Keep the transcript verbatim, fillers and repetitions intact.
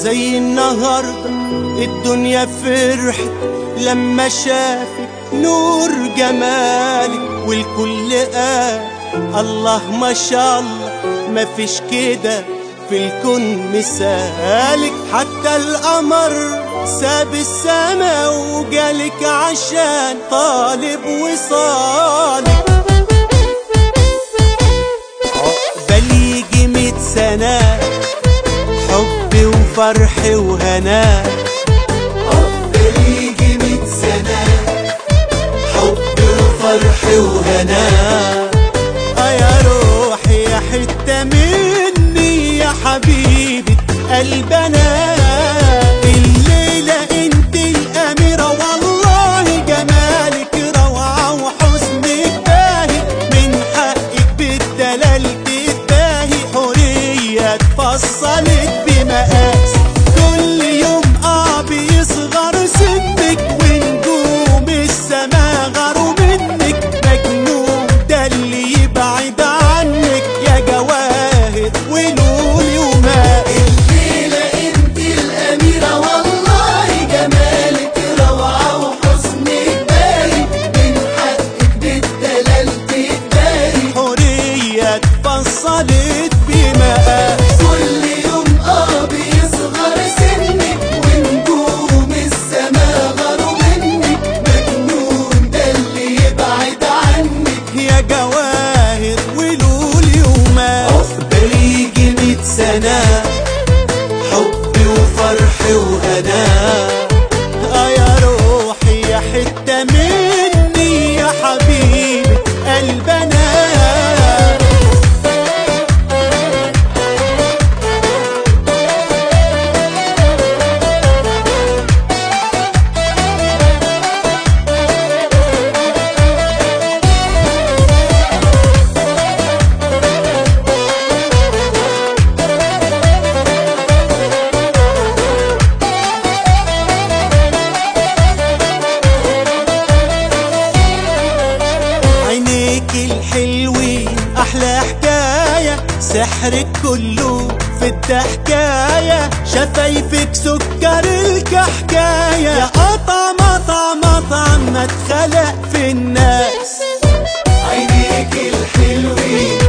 زي النهاردة الدنيا فرحت لما شافت نور جمالك، والكل قال الله ما شاء الله مفيش كده في الكون مثالك. حتى القمر ساب السما وجالك عشان طالب وصالك. عقبال يجي ميت سنة حب وفرح وهنا، عقبال يجي ميت سنة حب وفرح وهنا. اه يا روحي يا حتة مني يا حبيبة قلبنا، الليلة انت الأميرة والله جمالك روعة وحسنك باهي، من حقك بالدلال تتباهي، حورية اتفصلت بمقاس كل يوم اه بيصغر سنك، ونجوم السما غاروا منك، مجنون ده اللي يبعد عنك يا جواهر ولولي وماء. الليلة انت الأميرة والله جمالك روعة وحسنك باهي، من حقك بالدلال تتباهي، حورية اتفصلت بمقاس كل يوم اه بيصغر سنك، ونجوم السما غاروا منك، مجنون ده اللي يبعد عنك يا جواهر ولولي وماء. عقبال يجي ميت سنة حب وفرح وهنا، اه يا روحي يا حتة مني يا حبيبة قلبنا. عينيك الحلوين أحلى حكاية، سحرك كله في الضحكاية، شفايفك سكر الكحكاية، يا قطعم قطعم قطعم ما اتخلق في الناس. عينيك الحلوين